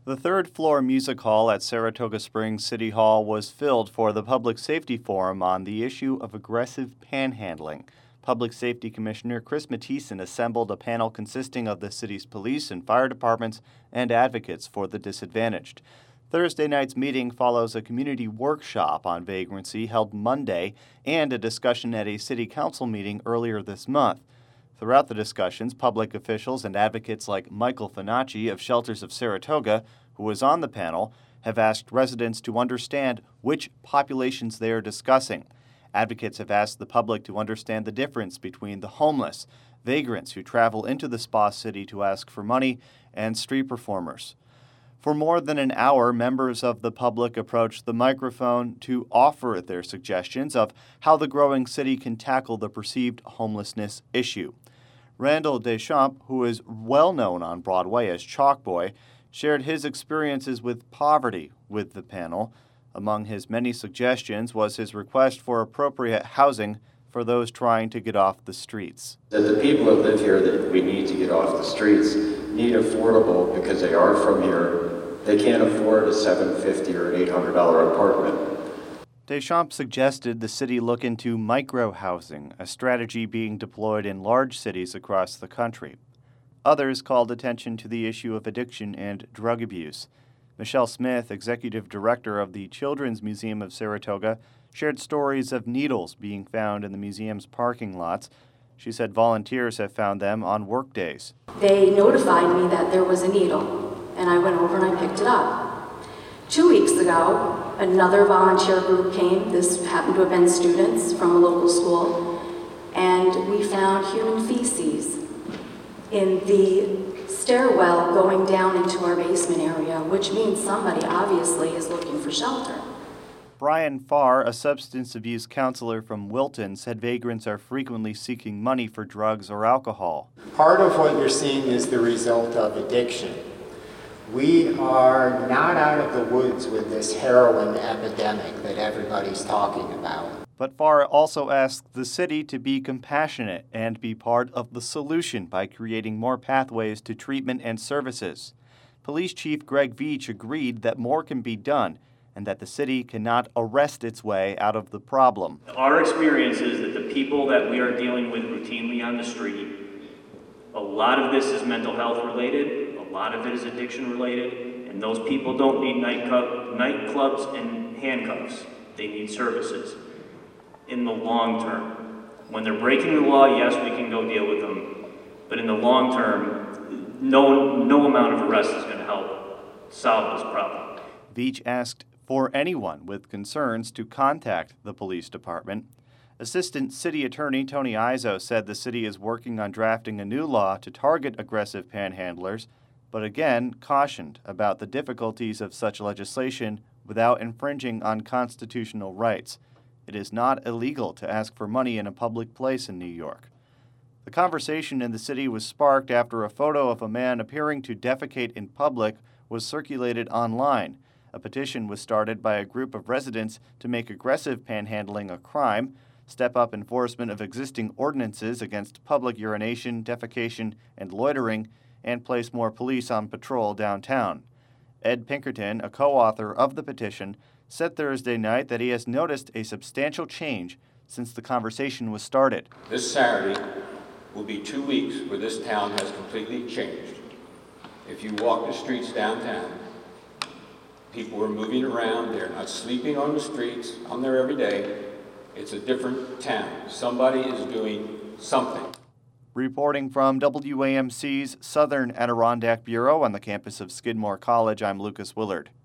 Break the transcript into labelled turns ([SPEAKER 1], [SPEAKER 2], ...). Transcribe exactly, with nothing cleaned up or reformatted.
[SPEAKER 1] The third-floor music hall at Saratoga Springs City Hall was filled for the Public Safety Forum on the issue of aggressive panhandling. Public Safety Commissioner Chris Matthiessen assembled a panel consisting of the city's police and fire departments and advocates for the disadvantaged. Thursday night's meeting follows a community workshop on vagrancy held Monday and a discussion at a city council meeting earlier this month. Throughout the discussions, public officials and advocates like Michael Finacci of Shelters of Saratoga, who was on the panel, have asked residents to understand which populations they are discussing. Advocates have asked the public to understand the difference between the homeless, vagrants who travel into the Spa City to ask for money, and street performers. For more than an hour, members of the public approached the microphone to offer their suggestions of how the growing city can tackle the perceived homelessness issue. Randall Deschamps, who is well known on Broadway as Chalk Boy, shared his experiences with poverty with the panel. Among his many suggestions was his request for appropriate housing for those trying to get off the streets.
[SPEAKER 2] That the people that live here that we need to get off the streets need affordable because they are from here. They can't afford a seven hundred fifty dollars or an eight hundred dollars apartment.
[SPEAKER 1] Deschamps suggested the city look into micro-housing, a strategy being deployed in large cities across the country. Others called attention to the issue of addiction and drug abuse. Michelle Smith, executive director of the Children's Museum of Saratoga, shared stories of needles being found in the museum's parking lots. She said volunteers have found them on work days.
[SPEAKER 3] They notified me that there was a needle, and I went over and I picked it up. Two weeks ago, another volunteer group came. This happened to have been students from a local school, and we found human feces in the stairwell going down into our basement area, which means somebody obviously is looking for shelter.
[SPEAKER 1] Brian Farr, a substance abuse counselor from Wilton, said vagrants are frequently seeking money for drugs or alcohol.
[SPEAKER 4] Part of what you're seeing is the result of addiction. We are not out of the woods with this heroin epidemic that everybody's talking about.
[SPEAKER 1] But Farr also asked the city to be compassionate and be part of the solution by creating more pathways to treatment and services. Police Chief Greg Veach agreed that more can be done and that the city cannot arrest its way out of the problem.
[SPEAKER 5] Our experience is that the people that we are dealing with routinely on the street, a lot of this is mental health related, a lot of it is addiction related, and those people don't need nightclub, nightclubs and handcuffs. They need services. In the long term, when they're breaking the law, yes, we can go deal with them, but in the long term, no, no amount of arrest is going to help solve this problem.
[SPEAKER 1] Veach asked for anyone with concerns to contact the police department. Assistant City Attorney Tony Izzo said the city is working on drafting a new law to target aggressive panhandlers, but again cautioned about the difficulties of such legislation without infringing on constitutional rights. It is not illegal to ask for money in a public place in New York. The conversation in the city was sparked after a photo of a man appearing to defecate in public was circulated online. A petition was started by a group of residents to make aggressive panhandling a crime, step up enforcement of existing ordinances against public urination, defecation, and loitering, and place more police on patrol downtown. Ed Pinkerton, a co-author of the petition, said Thursday night that he has noticed a substantial change since the conversation was started.
[SPEAKER 6] This Saturday will be two weeks where this town has completely changed. If you walk the streets downtown, people are moving around, they're not sleeping on the streets, I'm there every day. It's a different town. Somebody is doing something.
[SPEAKER 1] Reporting from W A M C's Southern Adirondack Bureau on the campus of Skidmore College, I'm Lucas Willard.